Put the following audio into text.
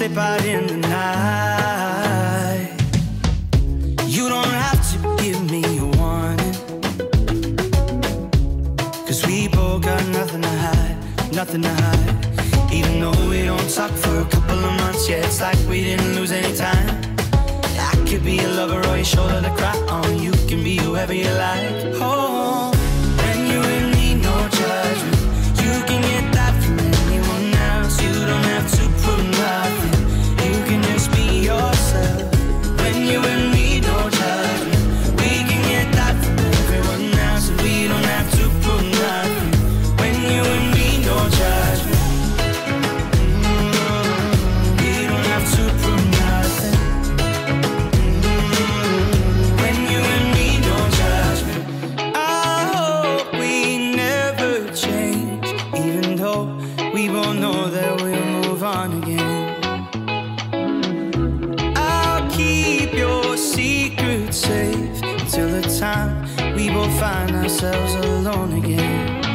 slip out in the night. You don't have to give me a warning, 'cause we both got nothing to hide, nothing to hide. Even though we don't talk for a couple of months, yeah, it's like we didn't lose any time. I could be a lover or your shoulder to cry on. You can be whoever you like. Oh, when you and me, no judgment. You can get that from anyone else. You don't have to prove nothing. You can just be yourself. When you and me, no judgment. We can get that from everyone else, and we don't have to prove nothing. When you and me, no judgment. We don't have to prove nothing. When you and me, no judgment. I hope we never change, even though we both know that we'll move on again. I'll keep your secret safe until the time we both find ourselves alone again.